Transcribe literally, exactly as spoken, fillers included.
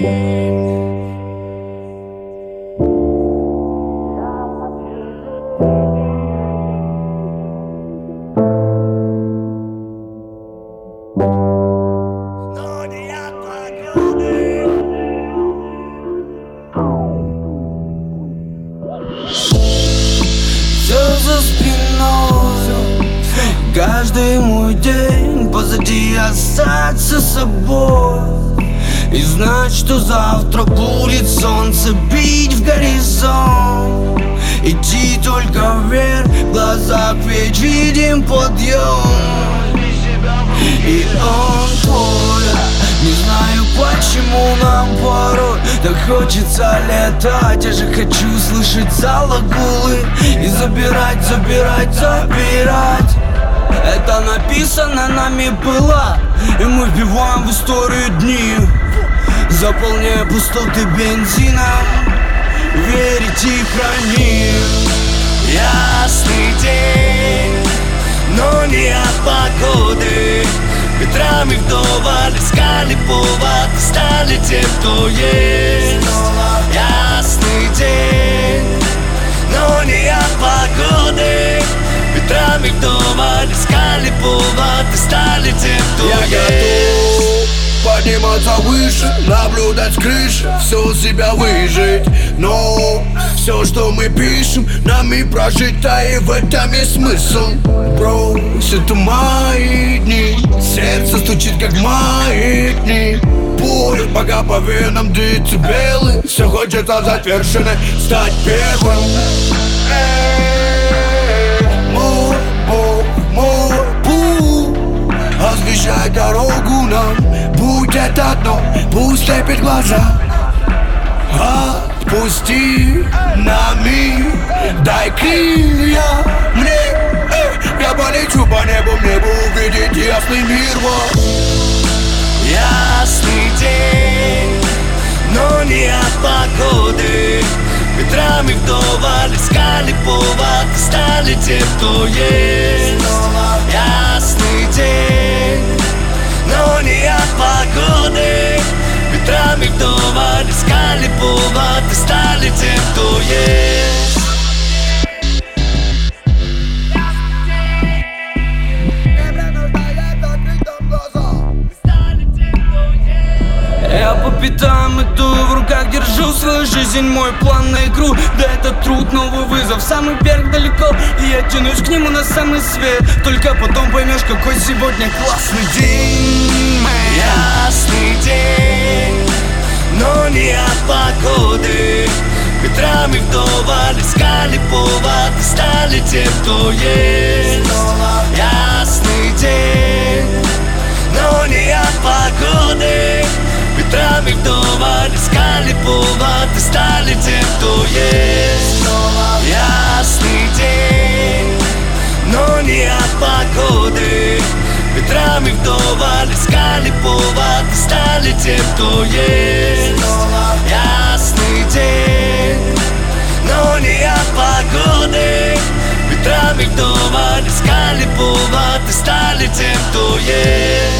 За спиной каждый мой день, позади остаться собой и знать, что завтра будет солнце бить в горизонт. Идти только вверх, в глазах ведь видим подъем. И он твой. Не знаю, почему нам порой так хочется летать. Я же хочу слышать залагулы и забирать, забирать, забирать. Это написано нами было, и мы вбиваем в историю дни, заполняя пустоты бензином. Верить и хранить. Ясный день, но не от погоды. Ветрами вдоволь искали повод, стали тем, кто есть. Ясный день, но не от погоды. Ветрами вдоволь искали повод, стали тем, кто Я есть. готов подниматься выше, наблюдать с крыши, все себя выжить. Но все, что мы пишем, нами прожито, и в этом есть смысл. Брось, это мои дни, сердце стучит как маятник. Пусть пока по венам децибелы, все хочется взять вершины, стать первым. Мой Бог, мой путь освещай дорогу нам. Будь это дно, пусть слепит глаза. Отпусти на миг, дай крылья мне. Эй, я полечу по небу, мне бы увидеть ясный мир. Вот. Ясный день, но не от погоды. Ветрами вдоволь искали повод, стали тем, кто есть. Ясный день, но не от погоды. Ветрами вдоволь искали повод, стали тем, кто есть. Я по пятам иду, в руках держу свою жизнь, мой план на игру. Да это труд, новый вызов, самый вверх далеко, и я тянусь к нему на самый свет. Только потом поймешь, какой сегодня классный день. Ясный день, но не от погоды. Ветрами вдоволь искали повод, стали тем, кто есть. Ясный день, но не от погоды. Ветрами вдоволь искали повод, стали тем, кто есть. Ясный день, но не от погоды. Ветрами вдоволь искали повод, стали тем, кто есть. Ясный день, но не от погоды. Ветрами вдоволь искали повод, стали тем, кто есть.